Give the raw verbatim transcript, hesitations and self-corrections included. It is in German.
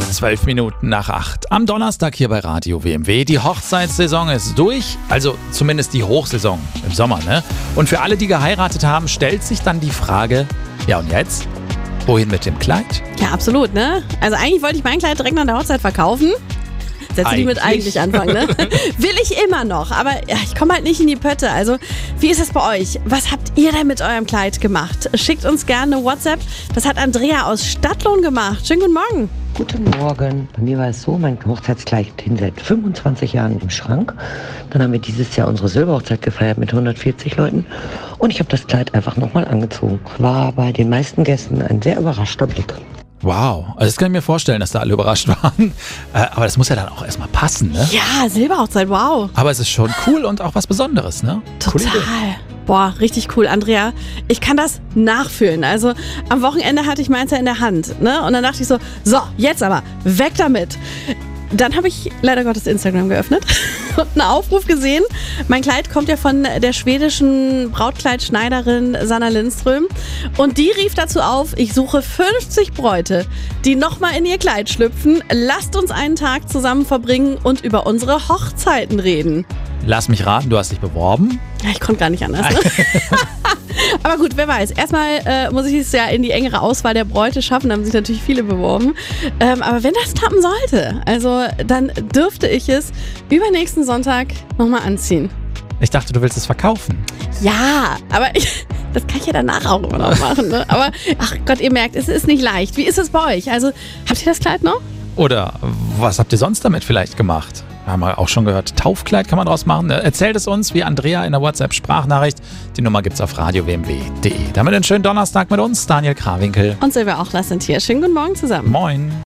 Zwölf Minuten nach acht. Am Donnerstag hier bei Radio W M W. Die Hochzeitssaison ist durch, also zumindest die Hochsaison im Sommer, ne? Und für alle, die geheiratet haben, stellt sich dann die Frage, ja und jetzt? Wohin mit dem Kleid? Ja, absolut, ne? Also eigentlich wollte ich mein Kleid direkt nach der Hochzeit verkaufen. Setze die mit eigentlich anfangen, ne? Will ich immer noch, aber ja, ich komme halt nicht in die Pötte. Also, wie ist es bei euch? Was habt ihr denn mit eurem Kleid gemacht? Schickt uns gerne eine WhatsApp. Das hat Andrea aus Stadtlohn gemacht. Schönen guten Morgen. Guten Morgen. Bei mir war es so, mein Hochzeitskleid hing seit fünfundzwanzig Jahren im Schrank. Dann haben wir dieses Jahr unsere Silberhochzeit gefeiert mit hundertvierzig Leuten. Und ich habe das Kleid einfach nochmal angezogen. War bei den meisten Gästen ein sehr überraschter Blick. Wow, also das kann ich mir vorstellen, dass da alle überrascht waren. Äh, aber das muss ja dann auch erstmal passen, ne? Ja, Silberhochzeit, wow. Aber es ist schon cool und auch was Besonderes, ne? Total. Boah, richtig cool, Andrea. Ich kann das nachfühlen. Also am Wochenende hatte ich meins ja in der Hand, ne? Und dann dachte ich so, so, jetzt aber, weg damit. Dann habe ich leider Gottes Instagram geöffnet und einen Aufruf gesehen. Mein Kleid kommt ja von der schwedischen Brautkleidschneiderin Sanna Lindström. Und die rief dazu auf, ich suche fünfzig Bräute, die nochmal in ihr Kleid schlüpfen. Lasst uns einen Tag zusammen verbringen und über unsere Hochzeiten reden. Lass mich raten, du hast dich beworben? Ja, ich konnte gar nicht anders. Ne? Aber gut, wer weiß. Erstmal äh, muss ich es ja in die engere Auswahl der Bräute schaffen. Da haben sich natürlich viele beworben. Ähm, aber wenn das klappen sollte, also dann dürfte ich es übernächsten Sonntag nochmal anziehen. Ich dachte, du willst es verkaufen. Ja, aber ich, das kann ich ja danach auch immer noch machen. Ne? Aber ach Gott, ihr merkt, es ist nicht leicht. Wie ist es bei euch? Also habt ihr das Kleid noch? Oder was habt ihr sonst damit vielleicht gemacht? Haben wir auch schon gehört, Taufkleid kann man draus machen. Erzählt es uns wie Andrea in der WhatsApp-Sprachnachricht. Die Nummer gibt's auf radio w m w punkt d e. Damit einen schönen Donnerstag mit uns, Daniel Krawinkel. Und Silvia Ochlers sind hier. Schönen guten Morgen zusammen. Moin.